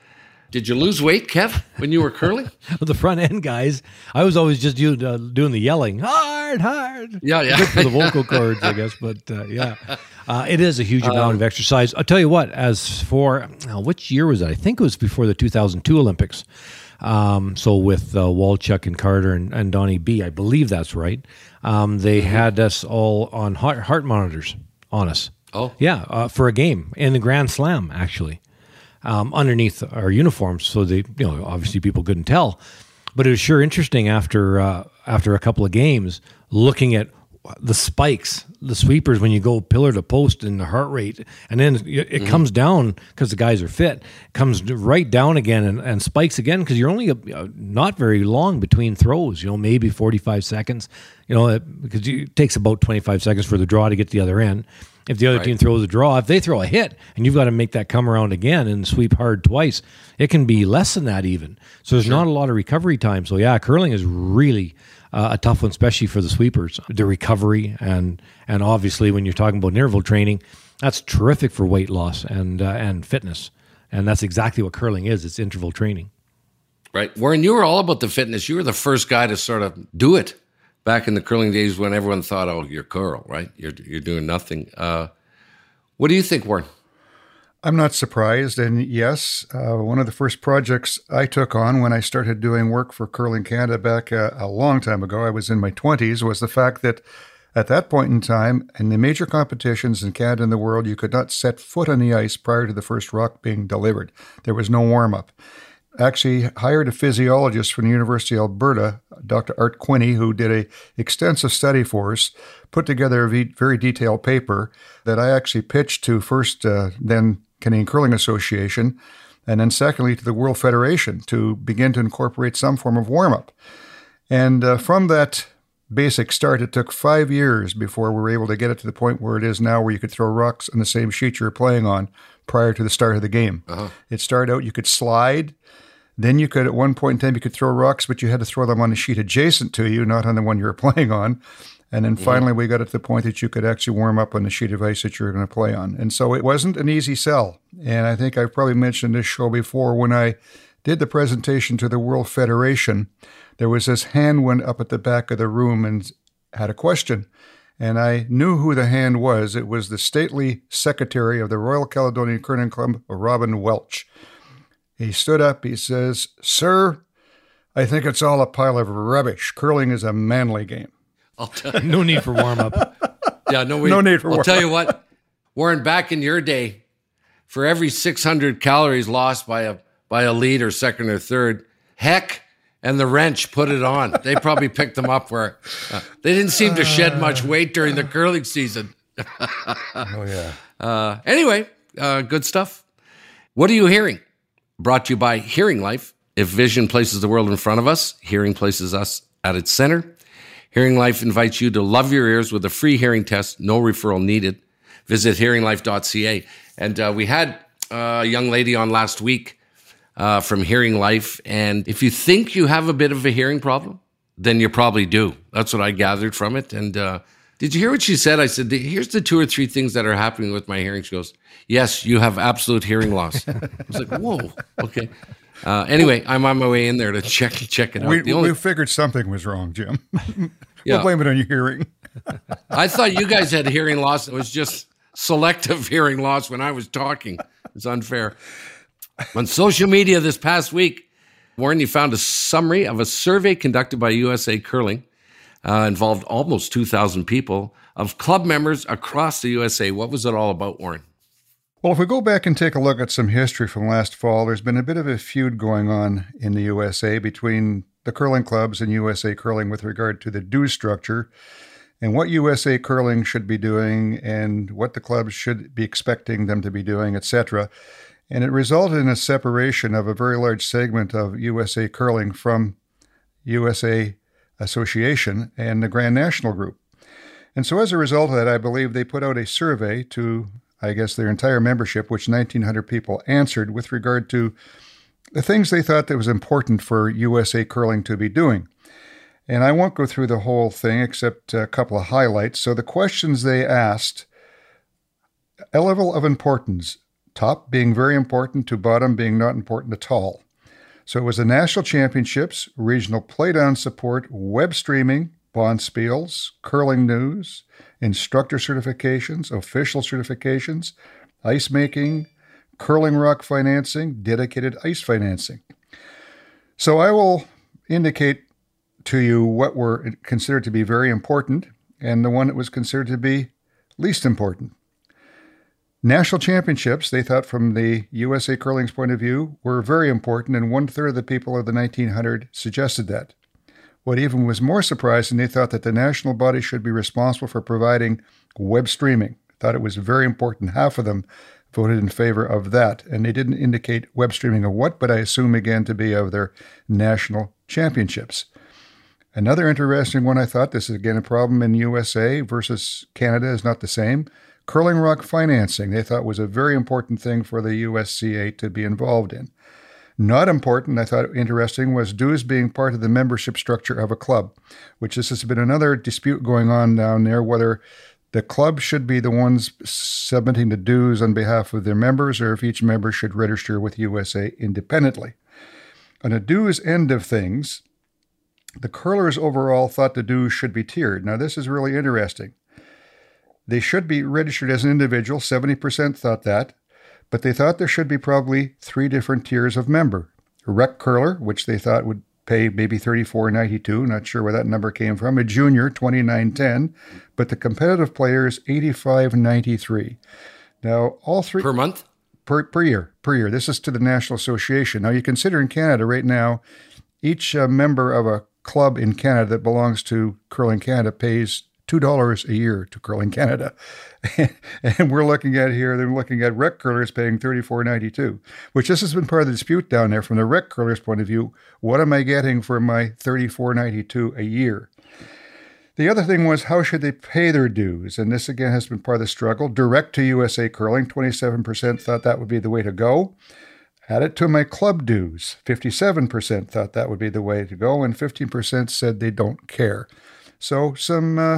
Did you lose weight, Kev, when you were curling? The front-end guys, I was always just doing, uh, doing the yelling, hard, hard. Yeah, yeah. Good for the vocal cords, I guess, but uh, yeah. Uh, it is a huge amount um, of exercise. I'll tell you what, as for, uh, which year was it? I think it was before the two thousand two Olympics. Um, so with uh, Walchuk and Carter and, and Donnie B, I believe that's right. Um, they mm-hmm. had us all on heart, heart monitors on us. Oh. Yeah, uh, for a game in the Grand Slam, actually, um, underneath our uniforms. So they, you know, obviously people couldn't tell. But it was sure interesting after uh, after a couple of games looking at the spikes, the sweepers, when you go pillar to post and the heart rate, and then it mm-hmm. comes down because the guys are fit, comes right down again and, and spikes again because you're only uh, not very long between throws, you know, maybe forty-five seconds, you know, because it takes about twenty-five seconds for the draw to get to the other end. If the other right. team throws a draw, if they throw a hit and you've got to make that come around again and sweep hard twice, it can be less than that even. So there's sure. not a lot of recovery time. So yeah, curling is really uh, a tough one, especially for the sweepers. The recovery and and obviously when you're talking about interval training, that's terrific for weight loss and uh, and fitness. And that's exactly what curling is. It's interval training. Right. Warren, you were all about the fitness. You were the first guy to sort of do it. Back in the curling days when everyone thought, oh, you're curl, right? You're you're doing nothing. Uh, what do you think, Warren? I'm not surprised. And yes, uh, one of the first projects I took on when I started doing work for Curling Canada back a, a long time ago, I was in my twenties, was the fact that at that point in time, in the major competitions in Canada and the world, you could not set foot on the ice prior to the first rock being delivered. There was no warm-up. Actually hired a physiologist from the University of Alberta, Doctor Art Quinney, who did a extensive study for us, put together a very detailed paper that I actually pitched to first uh, then Canadian Curling Association, and then secondly to the World Federation to begin to incorporate some form of warm-up. And uh, from that basic start, it took five years before we were able to get it to the point where it is now, where you could throw rocks on the same sheet you're playing on prior to the start of the game. Uh-huh. It started out, you could slide. Then you could, at one point in time, you could throw rocks, but you had to throw them on the sheet adjacent to you, not on the one you were playing on. And then finally, we got it to the point that you could actually warm up on the sheet of ice that you were going to play on. And so it wasn't an easy sell. And I think I've probably mentioned this show before. When I did the presentation to the World Federation, there was this hand went up at the back of the room and had a question. And I knew who the hand was. It was the stately secretary of the Royal Caledonian Curling Club, Robin Welch. He stood up, he says, "Sir, I think it's all a pile of rubbish. Curling is a manly game." I'll tell No need for warm-up. Yeah, no, we, no need for I'll warm-up. tell you what, Warren, back in your day, for every six hundred calories lost by a by a lead or second or third, Heck and the Wrench put it on. They probably picked them up where uh, they didn't seem to shed much weight during the curling season. Oh, yeah. Uh, anyway, uh, good stuff. What are you hearing? Brought to you by Hearing Life. If vision places the world in front of us, hearing places us at its center. Hearing Life invites you to love your ears with a free hearing test, no referral needed. Visit hearing life dot c a. And uh, we had a young lady on last week uh, from Hearing Life. And if you think you have a bit of a hearing problem, then you probably do. That's what I gathered from it. And uh, did you hear what she said? I said, here's the two or three things that are happening with my hearing. She goes, "Yes, you have absolute hearing loss." I was like, whoa, okay. Uh, anyway, I'm on my way in there to check check it out. We, The only, we figured something was wrong, Jim. Yeah. We'll blame it on your hearing. I thought you guys had hearing loss. It was just selective hearing loss when I was talking. It's unfair. On social media this past week, Warren, you found a summary of a survey conducted by U S A Curling, uh, involved almost two thousand people, of club members across the U S A. What was it all about, Warren? Well, if we go back and take a look at some history from last fall, there's been a bit of a feud going on in the U S A between the curling clubs and U S A Curling with regard to the dues structure and what U S A Curling should be doing and what the clubs should be expecting them to be doing, et cetera. And it resulted in a separation of a very large segment of U S A Curling from U S A Association and the Grand National Group. And so as a result of that, I believe they put out a survey to, I guess, their entire membership, which nineteen hundred people answered with regard to the things they thought that was important for U S A Curling to be doing. And I won't go through the whole thing except a couple of highlights. So the questions they asked, a level of importance, top being very important to bottom being not important at all. So it was the national championships, regional playdown support, web streaming, bonspiels, curling news, instructor certifications, official certifications, ice making, curling rock financing, dedicated ice financing. So I will indicate to you what were considered to be very important and the one that was considered to be least important. National championships, they thought from the U S A Curling's point of view, were very important, and one-third of the people of the nineteen hundred suggested that. What even was more surprising, they thought that the national body should be responsible for providing web streaming. Thought it was very important. Half of them voted in favor of that, and they didn't indicate web streaming of what, but I assume again to be of their national championships. Another interesting one, I thought, this is again a problem in U S A versus Canada, is not the same. Curling rock financing, they thought was a very important thing for the U S C A to be involved in. Not important, I thought interesting, was dues being part of the membership structure of a club, which this has been another dispute going on down there, whether the club should be the ones submitting the dues on behalf of their members or if each member should register with U S A independently. On the dues end of things, the curlers overall thought the dues should be tiered. Now, this is really interesting. They should be registered as an individual, seventy percent thought that, but they thought there should be probably three different tiers of member. A rec curler, which they thought would pay maybe thirty-four ninety-two, not sure where that number came from. A junior, twenty-nine ten, but the competitive players, eighty-five ninety-three. Now, all three... Per month? Per, per year, per year. This is to the National Association. Now, you consider in Canada right now, each uh, member of a club in Canada that belongs to Curling Canada pays two dollars a year to Curling Canada. And we're looking at here, they're looking at rec curlers paying thirty-four ninety-two, which this has been part of the dispute down there from the rec curlers' point of view. What am I getting for my thirty-four ninety-two a year? The other thing was, how should they pay their dues? And this, again, has been part of the struggle. Direct to U S A Curling, twenty-seven percent thought that would be the way to go. Add it to my club dues, fifty-seven percent thought that would be the way to go, and fifteen percent said they don't care. So some uh,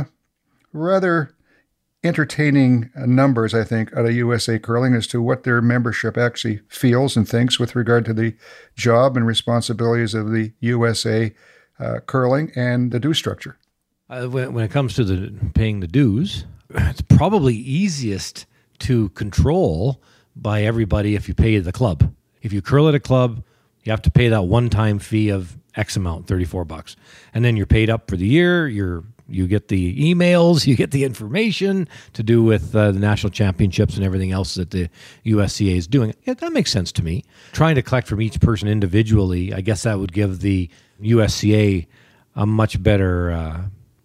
rather entertaining numbers, I think, out of U S A Curling as to what their membership actually feels and thinks with regard to the job and responsibilities of the U S A uh, Curling and the due structure. Uh, when, when it comes to the paying the dues, it's probably easiest to control by everybody if you pay the club. If you curl at a club, you have to pay that one-time fee of X amount, thirty-four bucks. And then you're paid up for the year. You're You get the emails, you get the information to do with uh, the national championships and everything else that the U S C A is doing. Yeah, that makes sense to me. Trying to collect from each person individually, I guess that would give the U S C A a much better uh,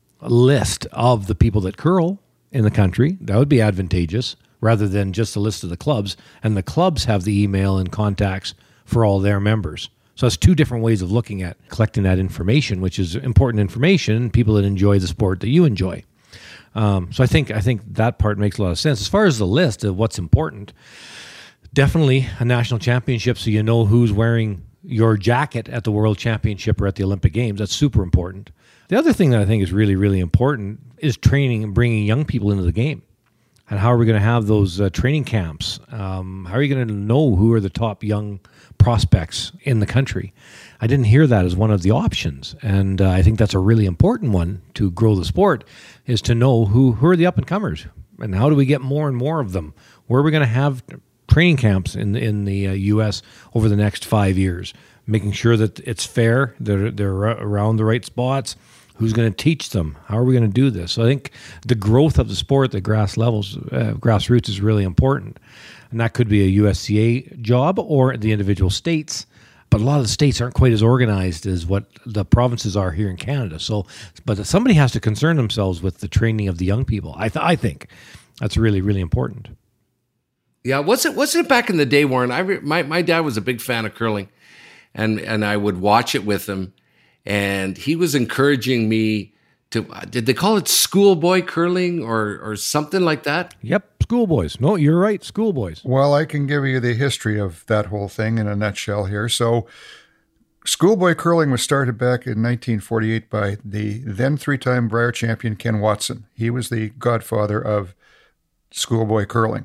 list of the people that curl in the country. That would be advantageous rather than just a list of the clubs. And the clubs have the email and contacts for all their members. So it's two different ways of looking at collecting that information, which is important information, people that enjoy the sport that you enjoy. Um, so I think I think that part makes a lot of sense. As far as the list of what's important, definitely a national championship so you know who's wearing your jacket at the World Championship or at the Olympic Games. That's super important. The other thing that I think is really, really important is training and bringing young people into the game. And how are we going to have those uh, training camps? Um, how are you going to know who are the top young prospects in the country? I didn't hear that as one of the options. And uh, I think that's a really important one to grow the sport, is to know who, who are the up-and-comers and how do we get more and more of them? Where are we going to have training camps in, in the uh, U S over the next five years? Making sure that it's fair, they're, they're around the right spots. Who's going to teach them? How are we going to do this? So I think the growth of the sport at the grass levels, uh, grassroots is really important. And that could be a U S C A job or the individual states. But a lot of the states aren't quite as organized as what the provinces are here in Canada. So, but somebody has to concern themselves with the training of the young people. I, th- I think that's really, really important. Yeah, what's it? What's it back in the day, Warren? I re- my my dad was a big fan of curling, and and I would watch it with him. And he was encouraging me to, did they call it schoolboy curling or or something like that? Yep, schoolboys. No, you're right, schoolboys. Well, I can give you the history of that whole thing in a nutshell here. So schoolboy curling was started back in nineteen forty-eight by the then three-time Brier champion Ken Watson. He was the godfather of schoolboy curling.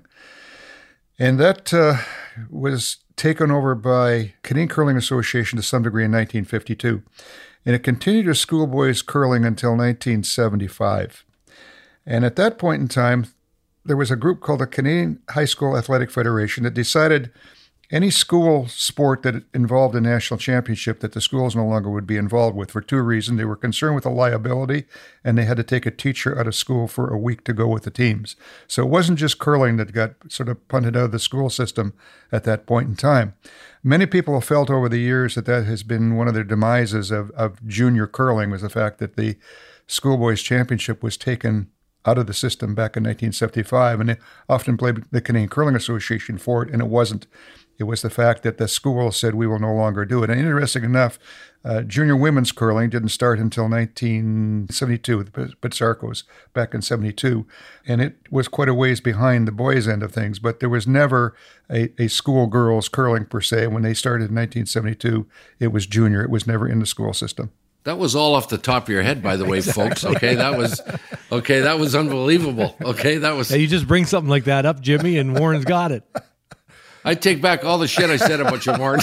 And that uh, was taken over by Canadian Curling Association to some degree in nineteen fifty-two. And it continued as schoolboys curling until nineteen seventy-five. And at that point in time, there was a group called the Canadian High School Athletic Federation that decided any school sport that involved a national championship that the schools no longer would be involved with for two reasons. They were concerned with the liability, and they had to take a teacher out of school for a week to go with the teams. So it wasn't just curling that got sort of punted out of the school system at that point in time. Many people have felt over the years that that has been one of their demises of, of junior curling, was the fact that the schoolboys championship was taken out of the system back in nineteen seventy-five, and they often blamed the Canadian Curling Association for it, and it wasn't. It was the fact that the school said, we will no longer do it. And interesting enough, uh, junior women's curling didn't start until nineteen seventy-two with the Pizzarcos back in seventy-two. And it was quite a ways behind the boys' end of things. But there was never a, a school girls curling per se. When they started in nineteen seventy-two, it was junior. It was never in the school system. That was all off the top of your head, by the way, folks. Okay, that was okay. That was unbelievable. Okay, that was. Hey, you just bring something like that up, Jimmy, and Warren's got it. I take back all the shit I said about you, Warren.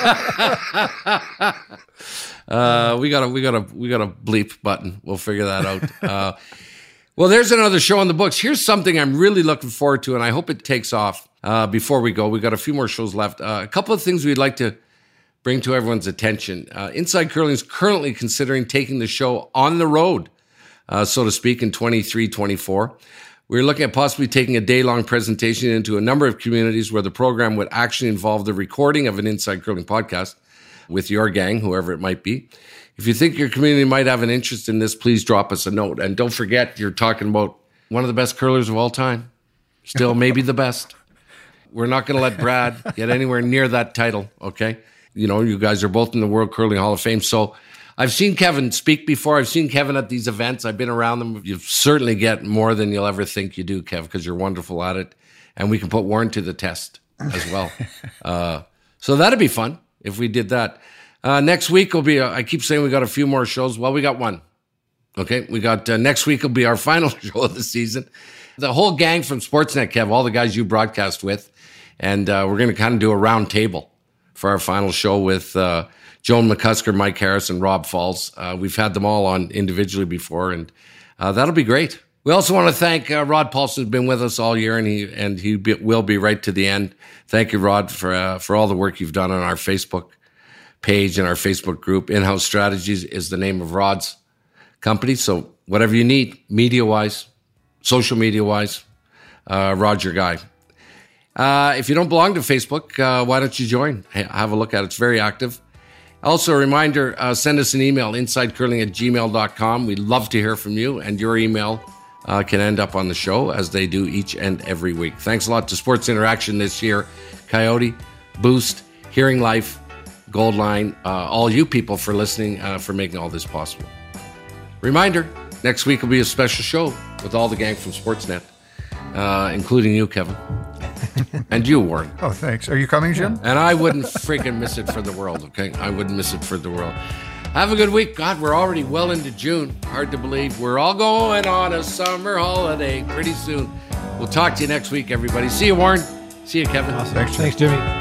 uh, we got a we got a we got a bleep button. We'll figure that out. Uh, well, there's another show on the books. Here's something I'm really looking forward to, and I hope it takes off. uh, before we go, we got a few more shows left. Uh, a couple of things we'd like to bring to everyone's attention. Uh, Inside Curling is currently considering taking the show on the road, uh, so to speak, in twenty-three twenty-four. We're looking at possibly taking a day-long presentation into a number of communities where the program would actually involve the recording of an Inside Curling podcast with your gang, whoever it might be. If you think your community might have an interest in this, please drop us a note. And don't forget, you're talking about one of the best curlers of all time. Still maybe the best. We're not going to let Brad get anywhere near that title, okay? You know, you guys are both in the World Curling Hall of Fame. So I've seen Kevin speak before. I've seen Kevin at these events. I've been around them. You certainly get more than you'll ever think you do, Kev, because you're wonderful at it. And we can put Warren to the test as well. uh, so that'd be fun if we did that. Uh, next week will be, a, I keep saying we got a few more shows. Well, we got one. Okay, we got, uh, next week will be our final show of the season. The whole gang from Sportsnet, Kev, all the guys you broadcast with. And uh, we're going to kind of do a round table for our final show with uh, Joan McCusker, Mike Harris, and Rob Falls. Uh, we've had them all on individually before, and uh, that'll be great. We also want to thank uh, Rod Paulson, who's been with us all year, and he and he be, will be right to the end. Thank you, Rod, for uh, for all the work you've done on our Facebook page and our Facebook group. In-House Strategies is the name of Rod's company. So whatever you need, media-wise, social media-wise, uh, Rod's your guy. Uh, if you don't belong to Facebook, uh, why don't you join? Have a look at it. It's very active. Also, a reminder, uh, send us an email, insidecurling at gmail dot com. We'd love to hear from you, and your email uh, can end up on the show, as they do each and every week. Thanks a lot to Sports Interaction this year, Coyote, Boost, Hearing Life, Goldline, uh, all you people for listening, uh, for making all this possible. Reminder, next week will be a special show with all the gang from Sportsnet, uh, including you, Kevin. And you, Warren. Oh, thanks. Are you coming, Jim? And I wouldn't freaking miss it for the world, okay? I wouldn't miss it for the world. Have a good week. God, we're already well into June. Hard to believe. We're all going on a summer holiday pretty soon. We'll talk to you next week, everybody. See you, Warren. See you, Kevin. Awesome. Thanks, Jim. Thanks, Jimmy.